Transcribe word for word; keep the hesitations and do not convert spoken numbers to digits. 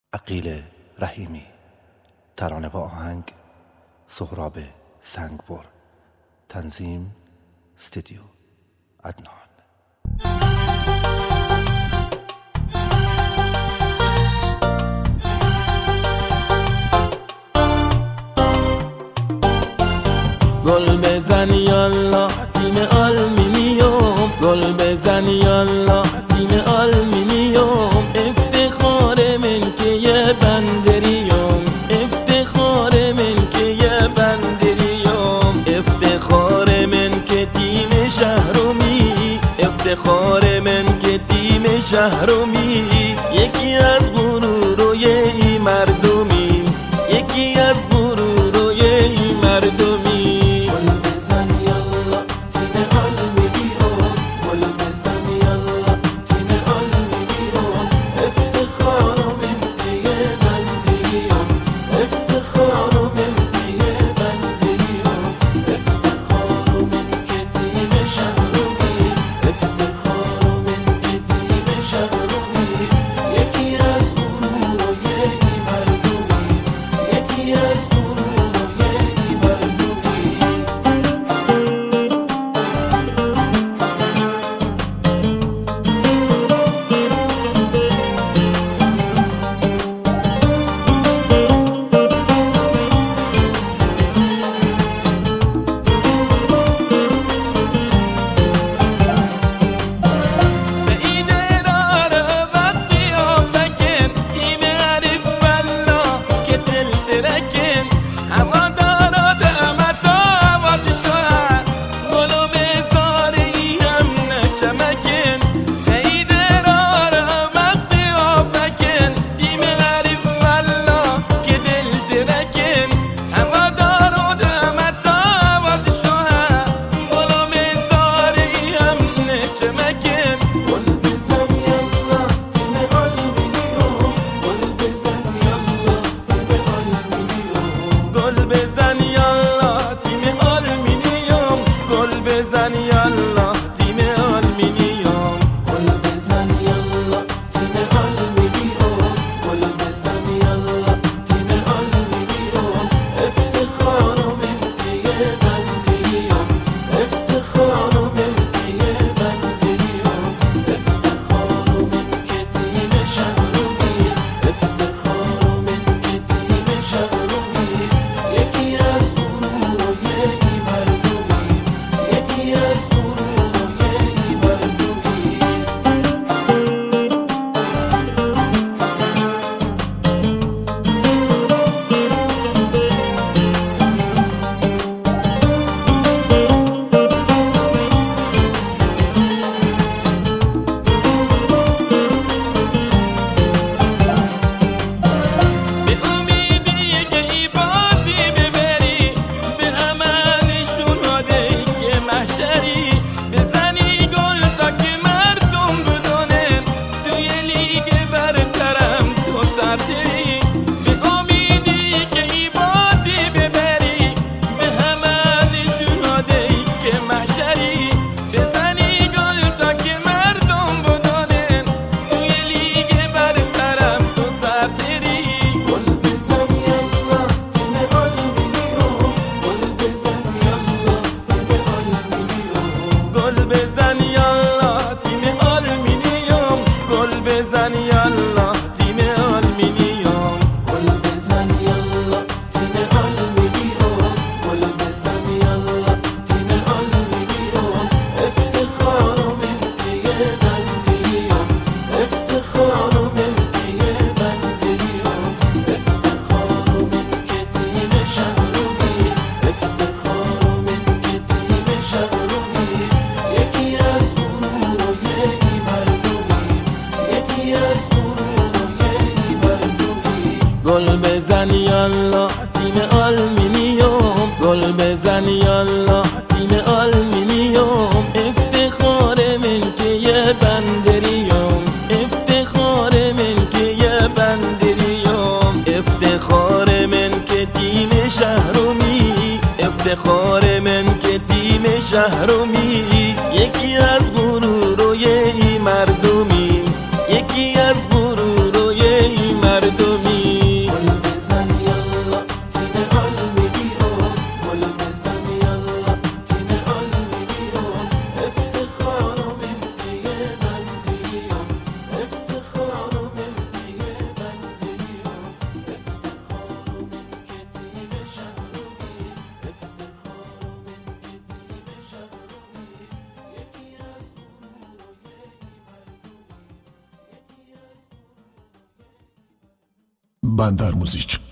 عقیل رحیمی. ترانه با آهنگ سهراب سنگبر. تنظیم استودیو عدنان. گل بزن یالله تیم آلومینیوم، گل بزن یالله تیم آلومینیوم. افتخار من که یه بندریوم، افتخار من که یه بندریوم. افتخار من که تیم شهرمی، افتخار من که تیم شهرمی. یکی از غروروی ای مردمی، یکی از غروروی ای مردمی. گل بزن یالله تیم آلومینیوم، گل بزن یالله تیم آلومینیوم. افتخار من که یه بندریوم، افتخار من که یه بندریوم. افتخار من که تیم شهرمی، افتخار من که تیم شهرمی. یکی از غروروی ای مردمی، یکی از غروروی ای مردمی. مردمی. گل بزن یالا تیم آلومینیوم، گل بزن یالا تیم آلومینیوم، افتخار من پی من بیوم، افتخار من پی من بیوم، افتخار من که تیم شهرمی، افتخار من که تیم شهرمی، یکی از غرور و یکی مردمی، یکی از بندر موزیک.